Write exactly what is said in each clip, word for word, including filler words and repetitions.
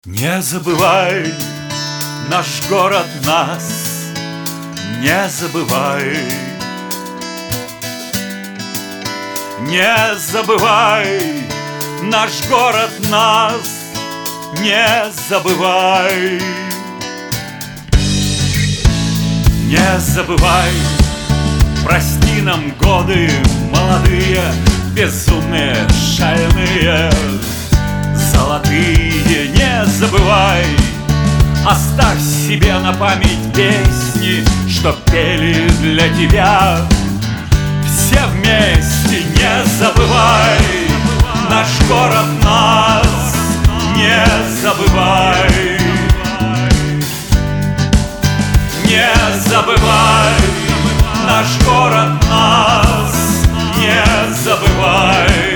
Не забывай наш город, нас, не забывай. Не забывай наш город, нас, не забывай. Не забывай, прости нам годы молодые, безумные, шальные, золотые. Не забывай, оставь себе на память песни, что пели для тебя все вместе. Не забывай наш город, нас, не забывай. Не забывай наш город, нас, не забывай.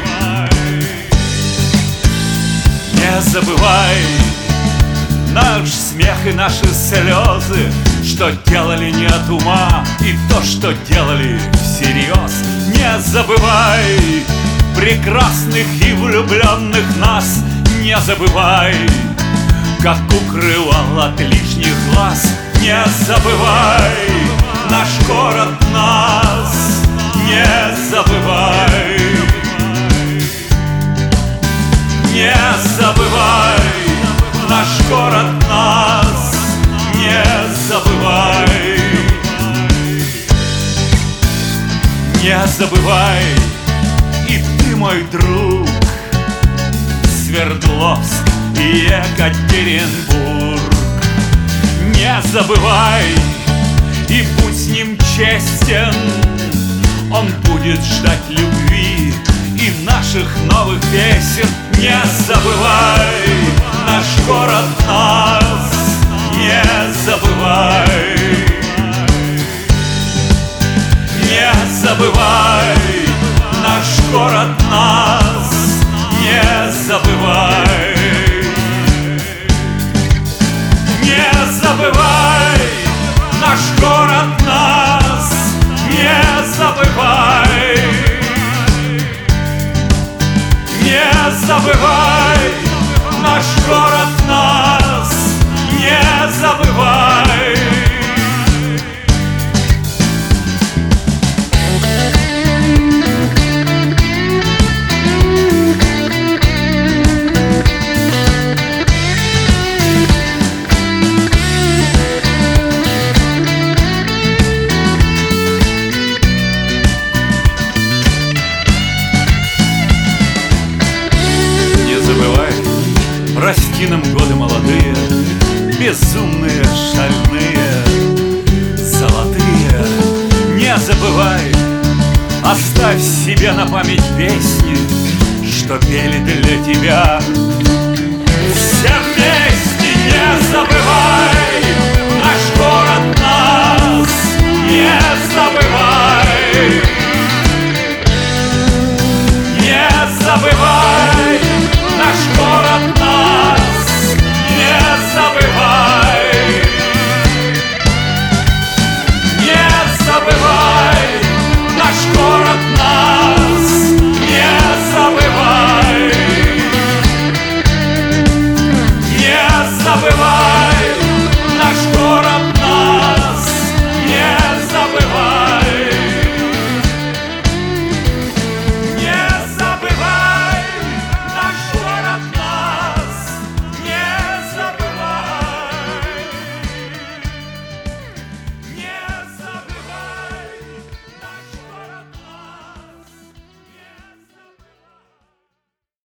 Не забывай наш смех и наши слезы, что делали не от ума, и то, что делали всерьез. Не забывай прекрасных и влюбленных нас. Не забывай, как укрывал от лишних глаз. Не забывай наш город, нас, не забывай. Не забывай наш город, нас, не забывай. Не забывай и ты, мой друг, Свердловск и Екатеринбург. Не забывай и будь с ним честен, он будет ждать любви и наших новых песен. Не забывай наш город, нас, не забывай. Не забывай наш город, нас, не забывай. Не забывай наш город, нас, не забывай. Не забывай наш город, нас, не забывай. Прости нам годы молодые, безумные, шальные, золотые. Не забывай, оставь себе на память песни, что пели для тебя